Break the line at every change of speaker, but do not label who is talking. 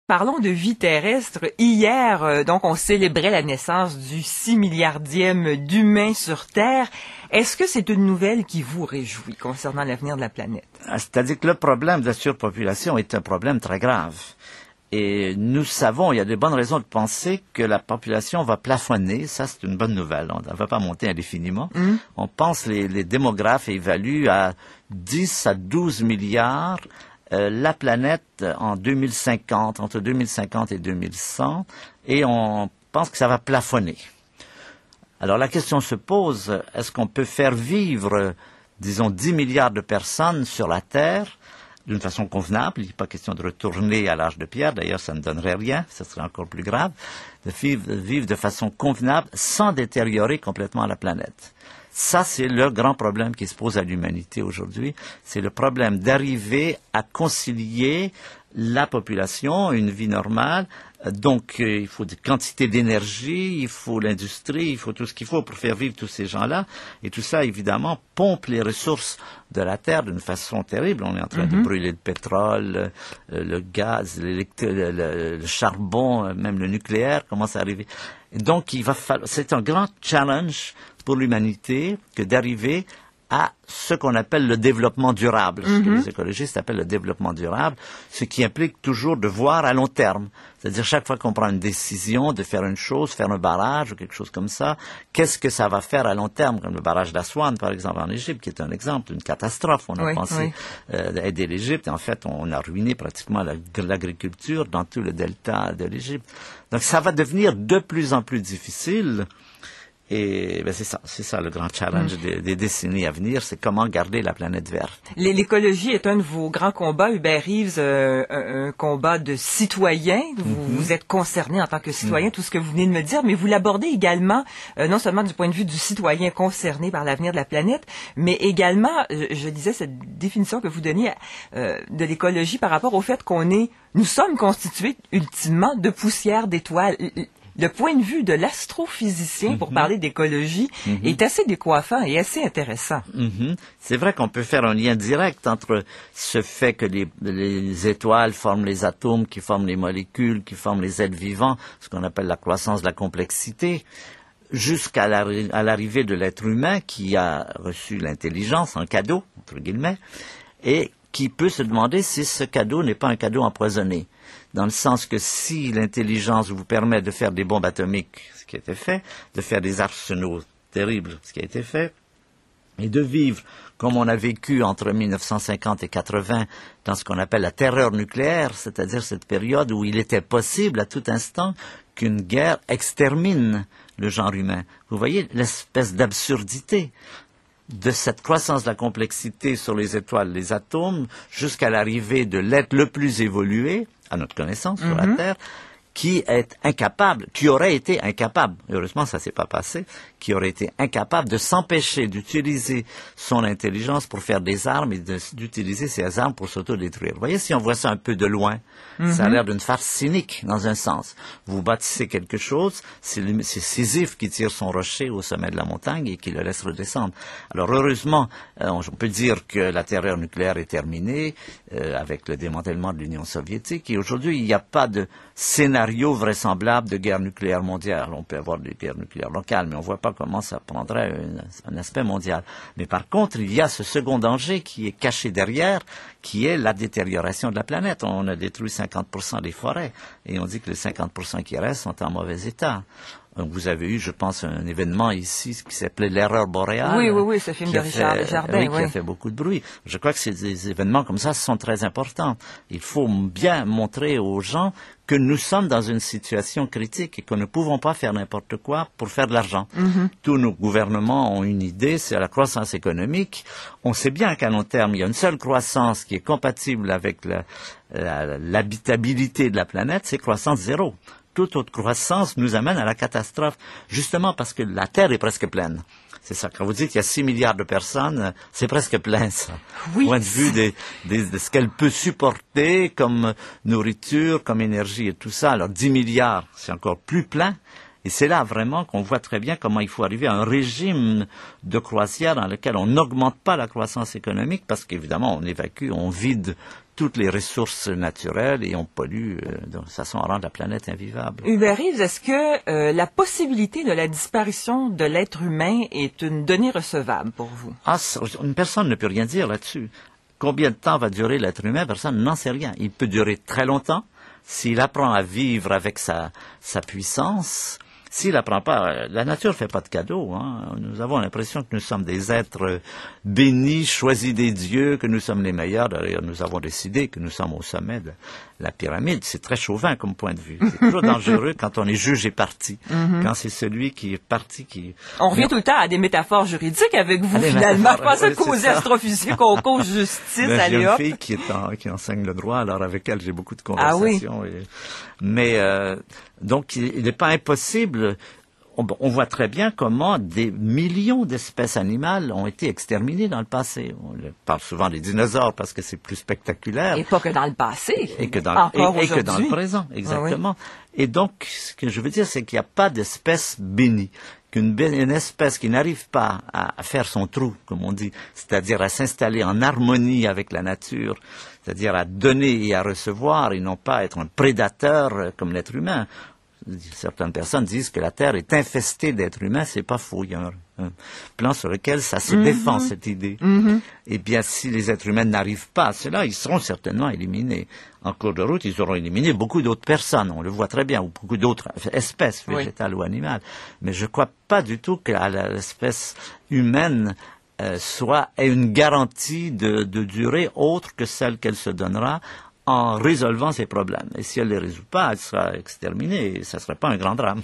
Parlons de vie terrestre. Hier, donc, on célébrait la naissance du 6 milliardième d'humains sur Terre. Est-ce que c'est une nouvelle qui vous réjouit concernant l'avenir de la planète?
C'est-à-dire que le problème de la surpopulation est un problème très grave. Et nous savons, il y a de bonnes raisons de penser que la population va plafonner. Ça, c'est une bonne nouvelle. On ne va pas monter indéfiniment. On pense, les démographes évaluent à 10 à 12 milliards la planète en 2050, entre 2050 et 2100, et on pense que ça va plafonner. Alors la question se pose, est-ce qu'on peut faire vivre, disons, 10 milliards de personnes sur la Terre d'une façon convenable? Il n'est pas question de retourner à l'âge de pierre, d'ailleurs ça ne donnerait rien, ça serait encore plus grave, de vivre de façon convenable sans détériorer complètement la planète. Ça, c'est le grand problème qui se pose à l'humanité aujourd'hui. C'est le problème d'arriver à concilier la population, une vie normale. Donc, il faut des quantités d'énergie, il faut l'industrie, il faut tout ce qu'il faut pour faire vivre tous ces gens-là. Et tout ça, évidemment, pompe les ressources de la Terre d'une façon terrible. On est en train de brûler le pétrole, le gaz, le charbon, même le nucléaire commence à arriver. Et donc, il va falloir, c'est un grand challenge pour l'humanité que d'arriver à ce qu'on appelle le développement durable, ce que les écologistes appellent le développement durable, ce qui implique toujours de voir à long terme. C'est-à-dire chaque fois qu'on prend une décision de faire une chose, faire un barrage ou quelque chose comme ça, qu'est-ce que ça va faire à long terme, comme le barrage d'Aswan, par exemple, en Égypte, qui est un exemple d'une catastrophe. On a pensé aider l'Égypte, et en fait, on a ruiné pratiquement l'agriculture dans tout le delta de l'Égypte. Donc ça va devenir de plus en plus difficile. Et ben c'est ça le grand challenge des décennies à venir, c'est comment garder la planète verte.
L'écologie est un de vos grands combats, Hubert Reeves, un combat de citoyen. Vous êtes concerné en tant que citoyen, tout ce que vous venez de me dire, mais vous l'abordez également, non seulement du point de vue du citoyen concerné par l'avenir de la planète, mais également, je disais, cette définition que vous donniez de l'écologie par rapport au fait nous sommes constitués ultimement de poussière d'étoiles. Le point de vue de l'astrophysicien, pour parler d'écologie, est assez décoiffant et assez intéressant.
C'est vrai qu'on peut faire un lien direct entre ce fait que les étoiles forment les atomes, qui forment les molécules, qui forment les êtres vivants, ce qu'on appelle la croissance de la complexité, jusqu'à l'arrivée de l'être humain qui a reçu l'intelligence, un cadeau, entre guillemets, et qui peut se demander si ce cadeau n'est pas un cadeau empoisonné. Dans le sens que si l'intelligence vous permet de faire des bombes atomiques, ce qui a été fait, de faire des arsenaux terribles, ce qui a été fait, et de vivre comme on a vécu entre 1950 et 80 dans ce qu'on appelle la terreur nucléaire, c'est-à-dire cette période où il était possible à tout instant qu'une guerre extermine le genre humain. Vous voyez l'espèce d'absurdité de cette croissance de la complexité sur les étoiles, les atomes, jusqu'à l'arrivée de l'être le plus évolué, à notre connaissance, sur la Terre, qui aurait été incapable, heureusement ça s'est pas passé, qui aurait été incapable de s'empêcher d'utiliser son intelligence pour faire des armes et d'utiliser ces armes pour s'autodétruire. Vous voyez, si on voit ça un peu de loin, ça a l'air d'une farce cynique, dans un sens. Vous bâtissez quelque chose, c'est Sisyphe qui tire son rocher au sommet de la montagne et qui le laisse redescendre. Alors heureusement, on peut dire que la terreur nucléaire est terminée avec le démantèlement de l'Union soviétique, et aujourd'hui il n'y a pas de scénario vraisemblable de guerre nucléaire mondiale. On peut avoir des guerres nucléaires locales, mais on ne voit pas comment ça prendrait un aspect mondial. Mais par contre, il y a ce second danger qui est caché derrière, qui est la détérioration de la planète. On a détruit 50% des forêts, et on dit que les 50% qui restent sont en mauvais état. Vous avez eu, je pense, un événement ici qui s'appelait l'erreur boréale.
Oui, ce film de Richard Desjardins.
Qui a fait beaucoup de bruit. Je crois que des événements comme ça sont très importants. Il faut bien montrer aux gens que nous sommes dans une situation critique et que nous ne pouvons pas faire n'importe quoi pour faire de l'argent. Tous nos gouvernements ont une idée, c'est la croissance économique. On sait bien qu'à long terme, il y a une seule croissance qui est compatible avec l'habitabilité de la planète, c'est croissance zéro. Toute autre croissance nous amène à la catastrophe, justement parce que la Terre est presque pleine. C'est ça. Quand vous dites qu'il y a 6 milliards de personnes, c'est presque plein, ça.
Oui.
Point de vue de ce qu'elle peut supporter comme nourriture, comme énergie et tout ça. Alors 10 milliards, c'est encore plus plein. Et c'est là vraiment qu'on voit très bien comment il faut arriver à un régime de croisière dans lequel on n'augmente pas la croissance économique parce qu'évidemment, on évacue, on vide toutes les ressources naturelles et on pollue de façon à rendre la planète invivable.
Hubert Reeves, est-ce que la possibilité de la disparition de l'être humain est une donnée recevable pour vous?
Une personne ne peut rien dire là-dessus. Combien de temps va durer l'être humain? Personne n'en sait rien. Il peut durer très longtemps s'il apprend à vivre avec sa puissance. S'il n'apprend pas, la nature fait pas de cadeaux. Hein. Nous avons l'impression que nous sommes des êtres bénis, choisis des dieux, que nous sommes les meilleurs. D'ailleurs, nous avons décidé que nous sommes au sommet de la pyramide. C'est très chauvin comme point de vue. C'est toujours dangereux quand on est jugé parti. Quand c'est celui qui est parti qui...
On revient tout le temps à des métaphores juridiques avec vous, finalement. Je pensais qu'aux astrophysiques, on cause justice, allez hop.
J'ai une fille qui enseigne le droit, alors avec elle, j'ai beaucoup de conversations.
Ah oui.
Mais donc, il n'est pas impossible. On voit très bien comment des millions d'espèces animales ont été exterminées dans le passé. On parle souvent des dinosaures parce que c'est plus spectaculaire.
Et pas que dans le passé.
Et que dans le présent, exactement. Ah oui. Et donc, ce que je veux dire, c'est qu'il n'y a pas d'espèce bénie. Qu'une espèce qui n'arrive pas à faire son trou, comme on dit, c'est-à-dire à s'installer en harmonie avec la nature, c'est-à-dire à donner et à recevoir et non pas être un prédateur comme l'être humain. Certaines personnes disent que la Terre est infestée d'êtres humains, c'est pas faux. Il y a un plan sur lequel ça se défend, cette idée. Eh bien, si les êtres humains n'arrivent pas à cela, ils seront certainement éliminés. En cours de route, ils auront éliminé beaucoup d'autres personnes, on le voit très bien, ou beaucoup d'autres espèces végétales ou animales. Mais je crois pas du tout que l'espèce humaine ait une garantie de durée autre que celle qu'elle se donnera en résolvant ses problèmes. Et si elle ne les résout pas, elle sera exterminée et ça ne serait pas un grand drame.